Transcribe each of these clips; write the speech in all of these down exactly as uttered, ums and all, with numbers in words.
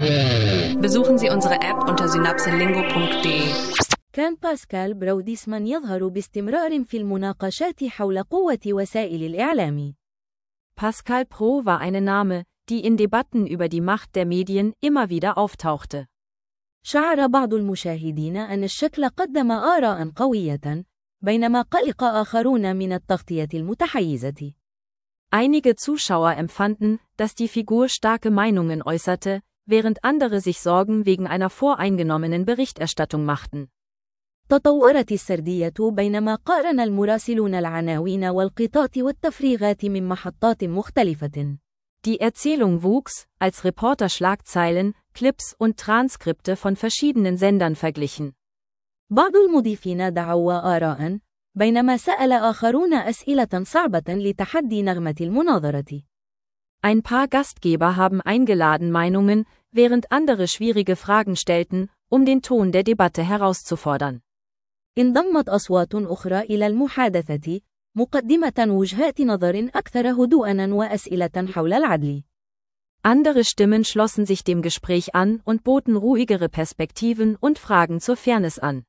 Besuchen Sie unsere App unter synapselingo punkt de. كان باسكال براوديسمان يظهر باستمرار في المناقشات حول قوة وسائل الإعلام. Pascal Pro war eine Name, die in Debatten über die Macht der Medien immer wieder auftauchte. شعر بعض المشاهدين أن الشكل قدم آراء قوية، بينما قلق آخرون من التغطية المتحيزة. Einige Zuschauer empfanden, dass die Figur starke Meinungen äußerte, während andere sich Sorgen wegen einer voreingenommenen Berichterstattung machten. تطورت السردية بينما قارن المراسلون العناوين والقطات والتفريغات من محطات مختلفة. Die Erzählung wuchs, als Reporter Schlagzeilen, Clips und Transkripte von verschiedenen Sendern verglichen. بعض المضيفين دعوا آراء، بينما سأل آخرون أسئلة صعبة لتحدي نغمة المناظرة. Ein paar Gastgeber haben eingeladen Meinungen, während andere schwierige Fragen stellten, um den Ton der Debatte herauszufordern. انضمت أصوات أخرى إلى المحادثة، مقدمة وجهات نظر أكثر هدوءاً وأسئلة حول العدل. Andere Stimmen schlossen sich dem Gespräch an und boten ruhigere Perspektiven und Fragen zur Fairness an.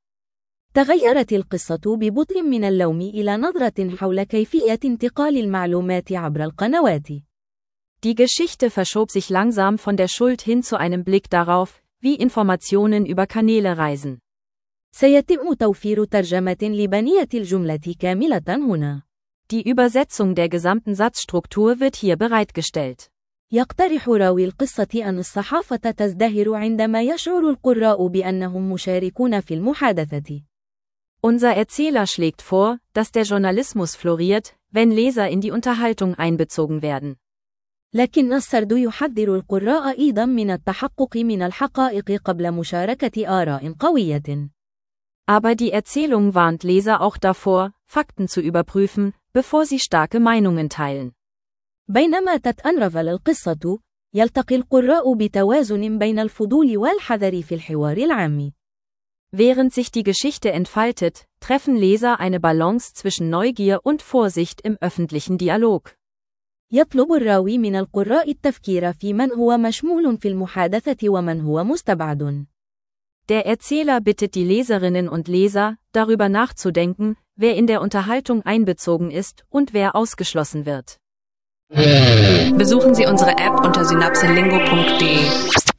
تغيرت القصة ببطء من اللوم إلى نظرة حول كيفية انتقال المعلومات عبر القنوات. Die Geschichte verschob sich langsam von der Schuld hin zu einem Blick darauf, wie Informationen über Kanäle reisen. سيتم توفير ترجمة لبنية الجملة كاملة هنا. Die Übersetzung der gesamten Satzstruktur wird hier bereitgestellt. يقترح راوي القصة أن الصحافة تزدهر عندما يشعر القراء بأنهم مشاركون في المحادثة. Unser Erzähler schlägt vor, dass der Journalismus floriert, wenn Leser in die Unterhaltung einbezogen werden. لكن السرد يحذر القراء أيضا من التحقق من الحقائق قبل مشاركة آراء قوية. Aber die Erzählung warnt Leser auch davor, Fakten zu überprüfen, bevor sie starke Meinungen teilen. بينما تتأنرفل القصة، يلتقي القراء بتوازن بين الفضول والحذر في الحوار العام. Während sich die Geschichte entfaltet, treffen Leser eine Balance zwischen Neugier und Vorsicht im öffentlichen Dialog. يطلب الراوي من القراء التفكير في من هو مشمول في المحادثة ومن هو مستبعد. Der Erzähler bittet die Leserinnen und Leser, darüber nachzudenken, wer in der Unterhaltung einbezogen ist und wer ausgeschlossen wird. Besuchen Sie unsere App unter synapselingo punkt de.